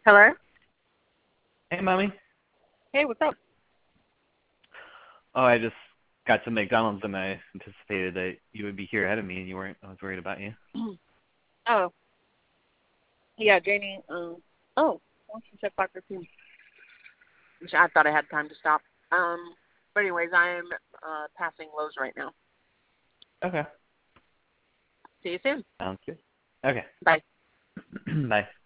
Hello? Hey, Mommy. Hey, what's up? Oh, I just got to McDonald's and I anticipated that you would be here ahead of me and you weren't. I was worried about you. Oh, yeah, Janie. Oh, well, she said 5:15. Which I thought I had time to stop. But anyways, I am passing Lowe's right now. Okay. See you soon. Sounds good. Okay. Bye. Bye.